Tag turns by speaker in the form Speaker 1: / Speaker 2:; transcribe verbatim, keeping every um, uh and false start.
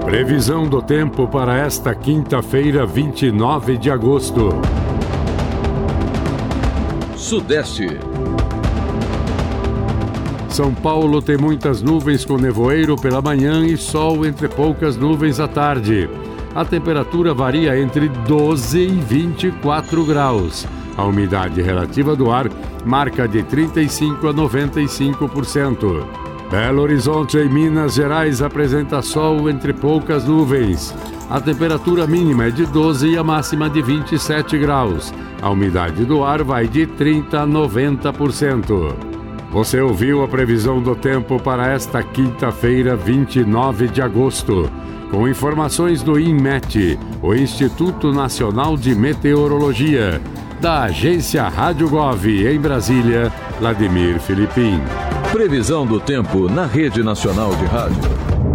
Speaker 1: Previsão do tempo para esta quinta-feira, vinte e nove de agosto.
Speaker 2: Sudeste.
Speaker 1: São Paulo tem muitas nuvens com nevoeiro pela manhã e sol entre poucas nuvens à tarde. A temperatura varia entre doze e vinte e quatro graus. A umidade relativa do ar marca de trinta e cinco a noventa e cinco por cento. Belo Horizonte, em Minas Gerais, apresenta sol entre poucas nuvens. A temperatura mínima é de doze e a máxima de vinte e sete graus. A umidade do ar vai de trinta a noventa por cento. Você ouviu a previsão do tempo para esta quinta-feira, vinte e nove de agosto. Com informações do INMET, o Instituto Nacional de Meteorologia. Da agência Rádio Gov, em Brasília, Vladimir Filipim.
Speaker 2: Previsão do tempo na Rede Nacional de Rádio.